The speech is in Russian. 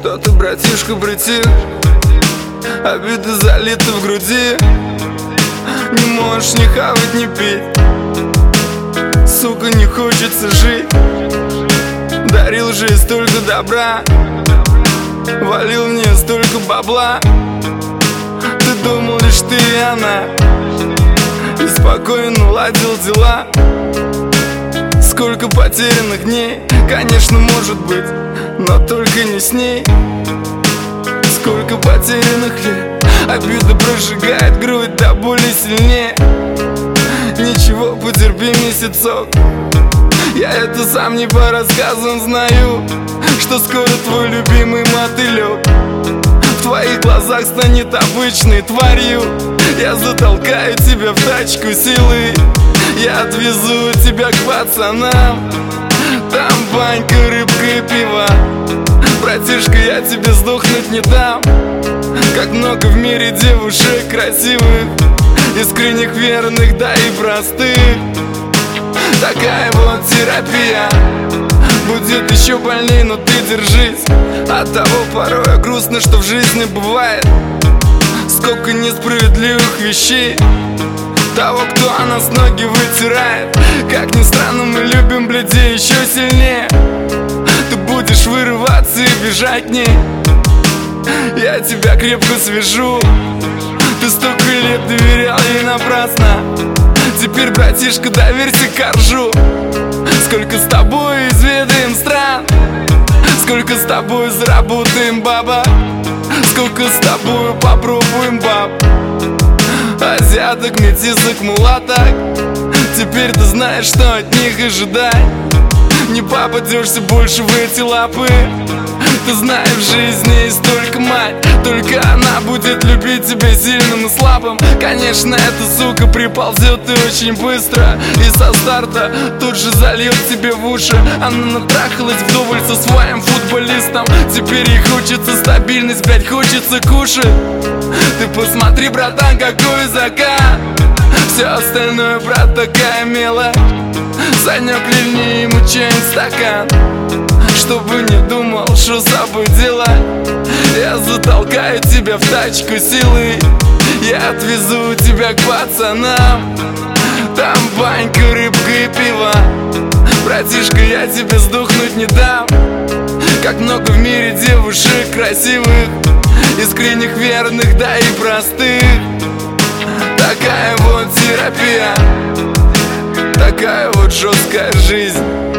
Что ты, братишка, притих? Обиды залиты в груди. Не можешь ни хавать, ни пить. Сука, не хочется жить. Дарил жизнь столько добра, валил мне столько бабла. Ты думал лишь ты и она, и спокойно ладил дела. Сколько потерянных дней, конечно, может быть, но только не с ней. Сколько потерянных лет, обида прожигает грудь до боли сильнее. Ничего, потерпи месяцок, я это сам не по рассказам знаю, что скоро твой любимый мотылек в твоих глазах станет обычной тварью. Я затолкаю тебя в тачку силы, я отвезу тебя к пацанам. Там банька, рыбка и пиво. Братишка, я тебе сдохнуть не дам. Как много в мире девушек красивых, искренних, верных, да и простых. Такая вот терапия будет еще больней, но ты держись. От того порой грустно, что в жизни бывает. Сколько несправедливых вещей, того, кто о нас ноги вытирает. Как ни странно, мы любим блядей еще сильнее. Ты будешь вырываться и бежать к ней, я тебя крепко свяжу. Ты столько лет доверял ей напрасно. Теперь, братишка, доверься коржу. Сколько с тобой изведаем стран, сколько с тобой заработаем баба, сколько с тобой попробуем баб. Азиаток, метисок, мулаток. Теперь ты знаешь, что от них ожидать. Не попадешься больше в эти лапы. Ты знаешь, в жизни есть только мать, только она будет любить тебя сильным и слабым. Конечно, эта сука приползет и очень быстро, и со старта тут же зальет тебе в уши. Она натрахалась вдоволь со своим футболистом. Теперь ей хочется стабильность, блять, хочется кушать. Ты посмотри, братан, какой закат. Все остальное, брат, такая мелочь. Санек, ливни ему чей-нибудь стакан, чтобы не думал, что с собой делать. Я затолкаю тебя в тачку силы, я отвезу тебя к пацанам. Там банька, рыбка и пиво. Братишка, я тебе сдохнуть не дам. Как много в мире девушек красивых, искренних, верных, да и простых. Такая вот терапия, такая вот жесткая жизнь.